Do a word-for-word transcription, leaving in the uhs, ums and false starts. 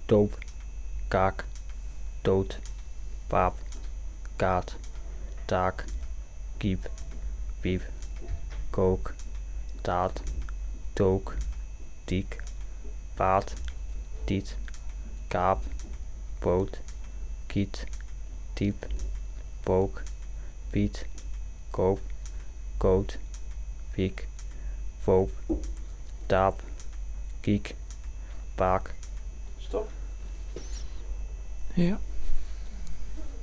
doop, kaak, dood, paap, kaat, taak, kiep, piep, kook, taat, took, tiek, paat, tiet, kaap, poot, kiet, tiep, pook, piet, koop, koot, piek, voop, taap, kiek, paak. Stop. Ja.